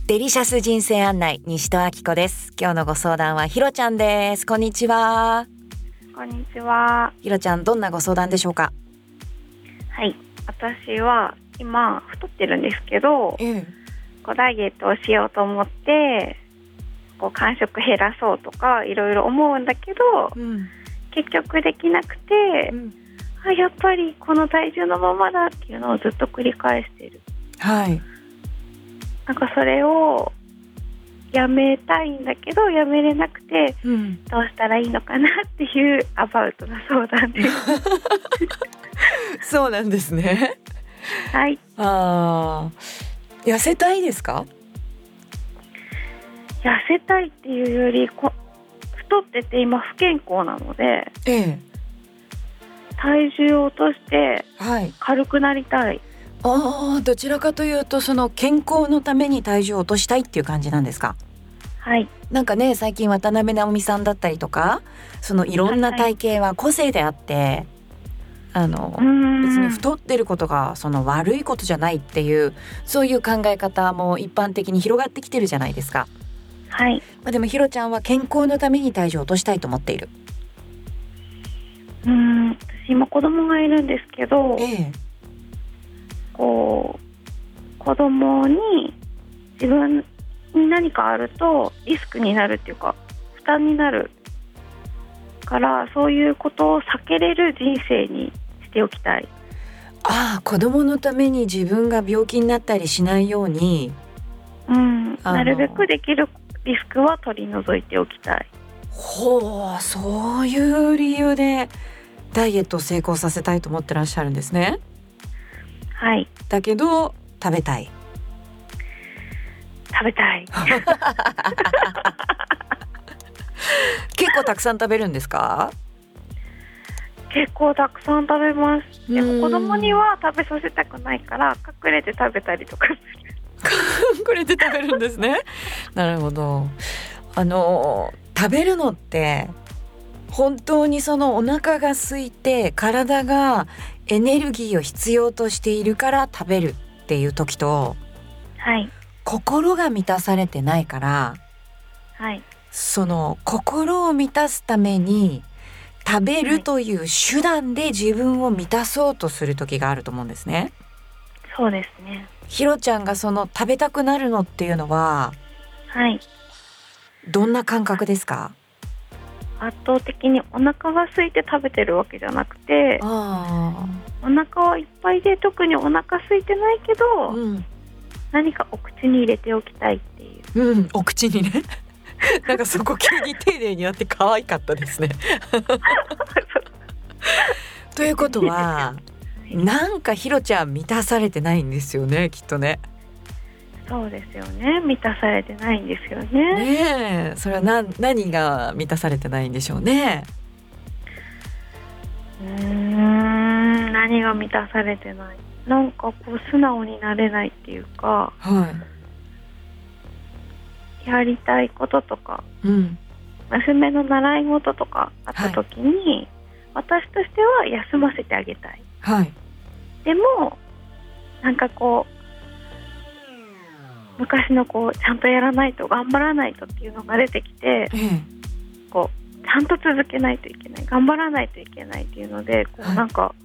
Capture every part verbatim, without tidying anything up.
デリシャス人生案内、西戸明子です。今日のご相談はひろちゃんです。こんにちは。 こんにちは。 ひろちゃん、どんなご相談でしょうか？ はい、私は今太ってるんですけど、 ええ、 こうダイエットをしようと思ってこう間食減らそうとかいろいろ思うんだけど、 うん、 結局できなくて、 うん、 あやっぱりこの体重のままだっていうのをずっと繰り返してる。 はい。 なんかそれをやめたいんだけどやめれなくて、 うん、 どうしたらいいのかなっていうアバウトな相談ですそうなんですね。 はい。 あー、痩せたいですか？ 痩せたいっていうよりこ太ってて今不健康なので、 ええ、 体重を落としてはい。 軽くなりたい。 ああ、どちらかというとその健康のために体重を落としたいっていう感じなんですか？ はい。 なんかね、最近渡辺直美さんだったりとか、そのいろんな体型は個性であって、あのうーん別に太ってることがその悪いことじゃないっていう、そういう考え方も一般的に広がってきてるじゃないですか。 はい。 まあ、でもひろちゃんは健康のために体重を落としたいと思っている。 うーん私今子供がいるんですけど、 ええ、 こう子供に自分に何かあるとリスクになるっていうか負担になるからそういうことを避けれる人生にしておきたい。 ああ、子供のために自分が病気になったりしないように、 うん、 あのなるべくできるリスクは取り除いておきたい。 ほう、そういう理由でダイエットを成功させたいと思ってらっしゃるんですね。 はい。 だけど食べたい。 食べたい結構たくさん食べるんですか？ 結構たくさん食べます。でうんも子供には食べさせたくないから隠れて食べたりとかする。 隠れて食べるんですね。なるほど。あの食べるのって本当にそのお腹が空いて体がエネルギーを必要としているから食べるっていう時と、 はい。 心が満たされてないからはい。 その心を満たすために食べるという手段で自分を満たそうとする時があると思うんですね。 そうですね。 ひろちゃんがその食べたくなるのっていうのははい。 どんな感覚ですか？ 圧倒的にお腹が空いて食べてるわけじゃなくて、 あお腹はいっぱいで特にお腹空いてないけど、 あ、うん、 何かお口に入れておきたいっていう。 うん、お口にね。なんかそこ急に丁寧になって可愛かったですね。ということは、なんかひろちゃん満たされてないんですよね、きっとね。 そうですよね。満たされてないんですよね。 ねえ、それは何、何が満たされてないんでしょうね。 うーん、何が満たされてない。なんかこう素直になれないっていうか、 はやりたいこととか、 い、うん、 娘の習い事とかあった時に、私としては休ませてあげたい。 はい、 でもなんかこう昔のこうちゃんとやらないと頑張らないとっていうのが出てきて、 ええ、 こうちゃんと続けないといけない、頑張らないといけないっていうので、こうなんか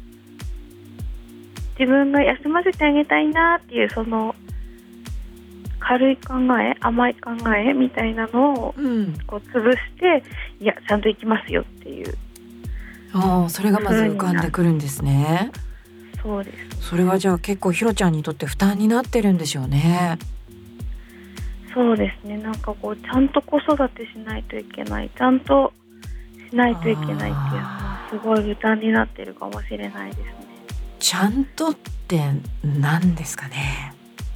自分が休ませてあげたいなっていうその軽い考え、甘い考えみたいなのをうん、 こう潰して、いやちゃんと行きますよっていう。 ああ、それがまず浮かんでくるんですね。 そうです。 それはじゃあ結構ひろちゃんにとって負担になってるんでしょうね。 そうですね。なんかこうちゃんと子育てしないといけない、ちゃんとしないといけないっていうのはすごい負担になってるかもしれないですね。 ちゃんとって何ですかね。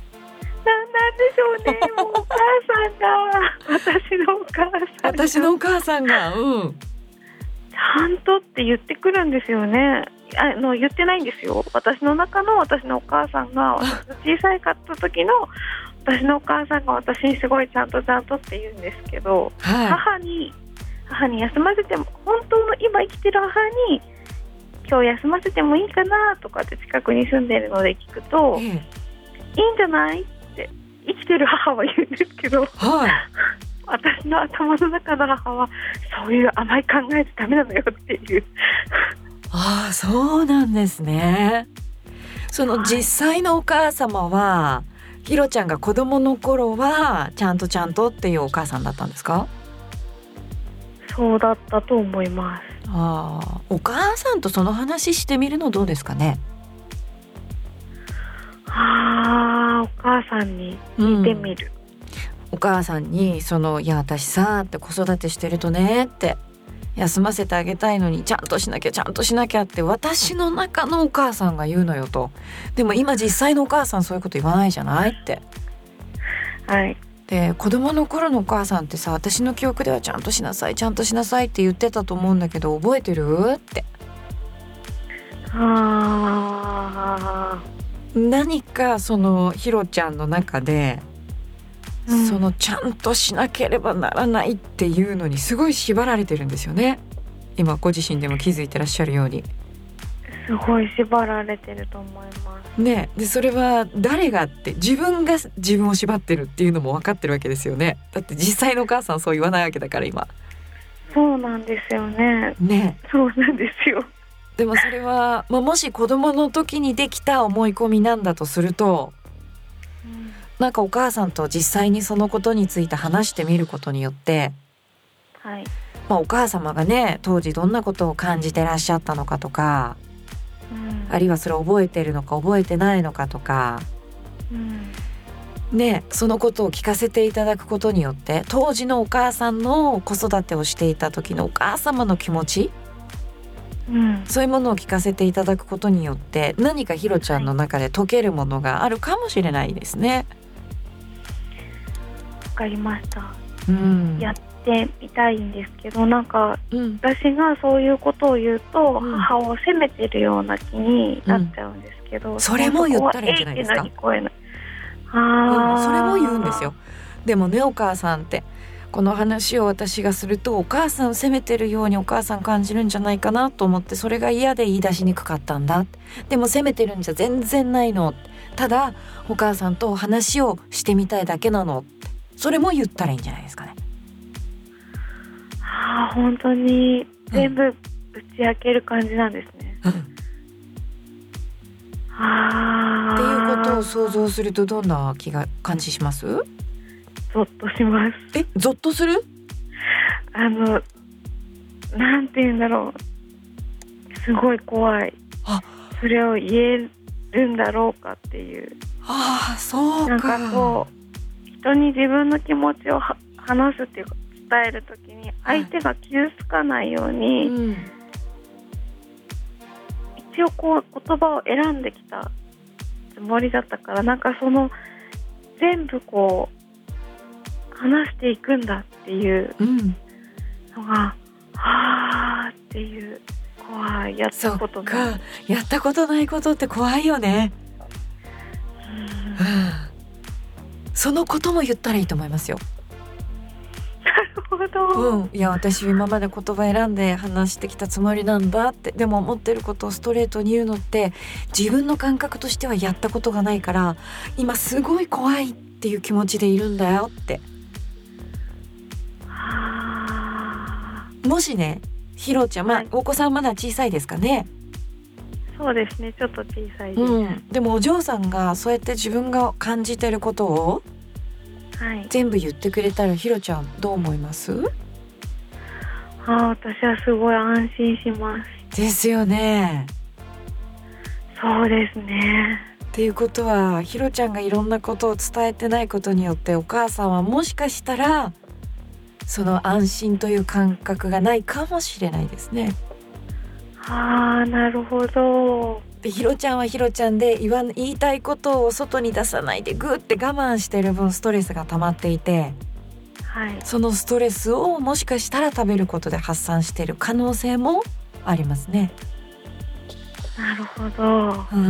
なんなんでしょうね。もうお母さんが私のお母さんが私のお母さんが、うん、 ちゃんとって言ってくるんですよね。あの言ってないんですよ。私の中の私のお母さんが、私の小さいかった時の私のお母さんが私にすごいちゃんとちゃんとって言うんですけど、 はい、 母に母に休ませても、本当の今生きてる母に今日休ませてもいいかなとかって近くに住んでるので聞くと、 ええ、 いいんじゃないって生きてる母は言うんですけど、 はい、 私の頭の中の母はそういう甘い考えてダメなのよっていうああ、そうなんですね。その実際のお母様は、ひろちゃんが子供の頃はちゃんとちゃんとっていうお母さんだったんですか？ そうだったと思います。 ああ、お母さんとその話してみるのどうですかね？ あー、お母さんに聞いてみる、 うん、お母さんにそのいや私さって子育てしてるとねって休ませてあげたいのにちゃんとしなきゃちゃんとしなきゃって私の中のお母さんが言うのよと。でも今実際のお母さんそういうこと言わないじゃないって。 はい。 で子供の頃のお母さんってさ、私の記憶ではちゃんとしなさいちゃんとしなさいって言ってたと思うんだけど覚えてるって。 あー、 何かそのひろちゃんの中で、うん、そのちゃんとしなければならないっていうのにすごい縛られてるんですよね。今ご自身でも気づいてらっしゃるようにすごい縛られてると思いますね。でそれは誰がって自分が自分を縛ってるっていうのも分かってるわけですよね。だって実際のお母さんそう言わないわけだから今。 そうなんですよね。 ね、 そうなんですよ。 でもそれは、まあ、もし子供の時にできた思い込みなんだとすると、うん、なんかお母さんと実際にそのことについて話してみることによって、 はい、 まあ、お母様がね当時どんなことを感じてらっしゃったのかとか、うん、あるいはそれを覚えてるのか覚えてないのかとか、うんね、そのことを聞かせていただくことによって当時のお母さんの子育てをしていた時のお母様の気持ち、うん、そういうものを聞かせていただくことによって何かひろちゃんの中で解けるものがあるかもしれないですね。 わかりました、 うん、 やってみたいんですけどなんか、 うん、 私がそういうことを言うと、うん、母を責めてるような気になっちゃうんですけど、 うん、それも言ったらいいんじゃないですか。 聞こえない。 あ、うん、それも言うんですよ。でもねお母さんってこの話を私がするとお母さんを責めてるようにお母さん感じるんじゃないかなと思ってそれが嫌で言い出しにくかったんだ。でも責めてるんじゃ全然ないの。ただお母さんと話をしてみたいだけなの。それも言ったらいいんじゃないですかね。 ああ、本当に全部ぶち開ける感じなんですね、 うん、 あっていうことを想像するとどんな気が感じします？ ゾッとします。 え、ゾッとする？ あのなんて言うんだろう、すごい怖い。 あ、 それを言えるんだろうかっていう。 ああ、そうか。 なんかこう人に自分の気持ちを話すっていうか伝えるときに相手が傷つかないように、うん、一応こう言葉を選んできたつもりだったからなんかその全部こう話していくんだっていうのが、うん、はーっていう怖い。やったことない。 そっか、やったことないことって怖いよね。うん、そのことも言ったらいいと思いますよ。 なるほど、 うん、いや私今まで言葉選んで話してきたつもりなんだって。でも思ってることをストレートに言うのって自分の感覚としてはやったことがないから今すごい怖いっていう気持ちでいるんだよって。もしねひろちゃん、まあはい、お子さんまだ小さいですかね。 そうですね、ちょっと小さいです、 うん、でもお嬢さんがそうやって自分が感じてることを、はい、全部言ってくれたらひろちゃんどう思います？ あ、私はすごい安心します。 ですよね。 そうですね。 っていうことはひろちゃんがいろんなことを伝えてないことによってお母さんはもしかしたらその安心という感覚がないかもしれないですね。 あー、なるほど。 でひろちゃんはひろちゃんで言わ言いたいことを外に出さないでグーって我慢してる分ストレスが溜まっていて、はい、そのストレスをもしかしたら食べることで発散している可能性もありますね。 なるほど。うん、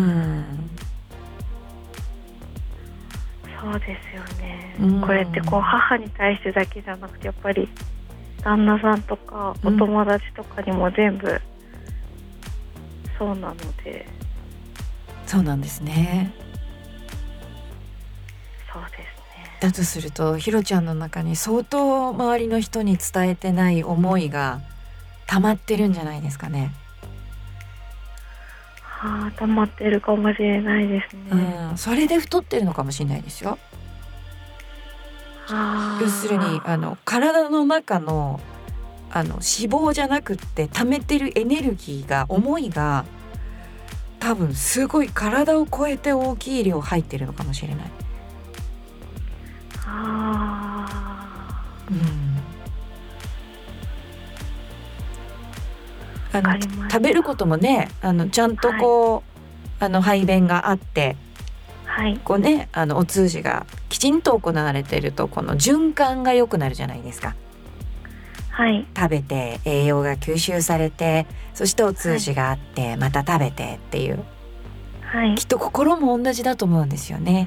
そうですよね、うん、これってこう母に対してだけじゃなくてやっぱり旦那さんとかお友達とかにも全部そうなので、 うん、そうなんですね。 そうですね。 だとするとひろちゃんの中に相当周りの人に伝えてない思いが溜まってるんじゃないですかね。 はあ、溜まってるかもしれないですね、 うん、それで太ってるのかもしれないですよ。 はあ、 要するにあの体の中のあの脂肪じゃなくって溜めてるエネルギーが思いが多分すごい体を超えて大きい量入ってるのかもしれない。 はあ、 うん、あのわかりました。 食べることもねあのちゃんとこう、はい、あの排便があって、 はい、 こうねあのお通じがきちんと行われているとこの循環が良くなるじゃないですか。 はい、 食べて栄養が吸収されてそしてお通じがあって、はい、また食べてっていう、 はい、 きっと心も同じだと思うんですよね。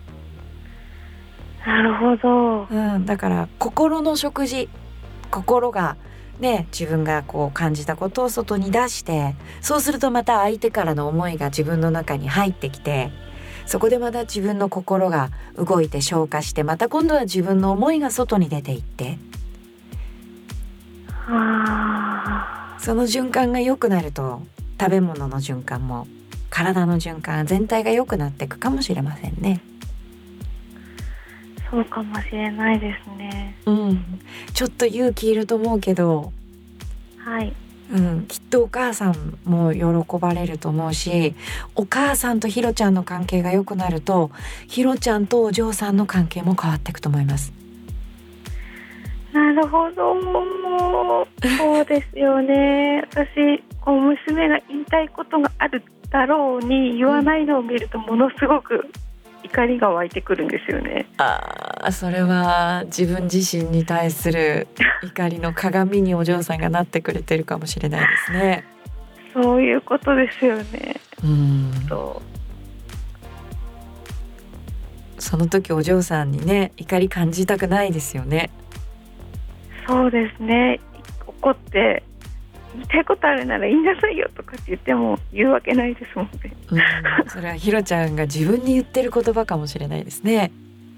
なるほど、 うん、だから心の食事、心がね自分がこう感じたことを外に出して、そうするとまた相手からの思いが自分の中に入ってきて、そこでまた自分の心が動いて消化して、また今度は自分の思いが外に出ていって、 はあ、 その循環が良くなると食べ物の循環も体の循環全体が良くなっていくかもしれませんね。 そうかもしれないですね。 うん、ちょっと勇気いると思うけど、 はい、 うん、きっとお母さんも喜ばれると思うし、お母さんとひろちゃんの関係が良くなるとひろちゃんとお嬢さんの関係も変わっていくと思います。 なるほど、そうですよね。私こう娘が言いたいことがあるだろうに言わないのを見るとものすごく怒りが湧いてくるんですよね。 ああ、それは自分自身に対する怒りの鏡にお嬢さんがなってくれてるかもしれないですね。 そういうことですよね。 うん、 そう、 その時お嬢さんにね怒り感じたくないですよね。 そうですね。怒って言いたいことあるなら言いなさいよとかって言っても言うわけないですもんね。 うん、それはひろちゃんが自分に言ってる言葉かもしれないですね。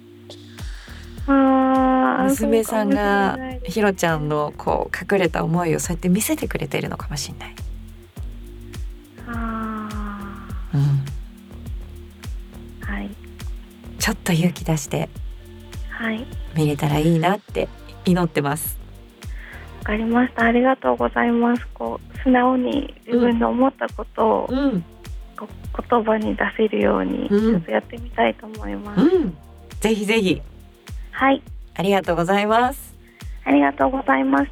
あ、 娘さんがひろちゃんのこう隠れた思いをそうやって見せてくれてるのかもしれない。 あ、 うん、 はい、 ちょっと勇気出してはい見れたらいいなって祈ってます。 わかりました。ありがとうございます。こう素直に自分の思ったことを、うん、こ言葉に出せるようにちょっとやってみたいと思います。 うんうん、ぜひぜひ。 はい、 ありがとうございます。 ありがとうございました。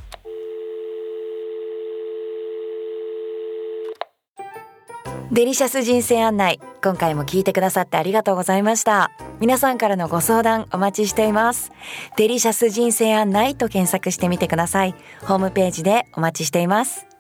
デリシャス人生案内、今回も聞いてくださってありがとうございました。皆さんからのご相談お待ちしています。デリシャス人生案内と検索してみてください。ホームページでお待ちしています。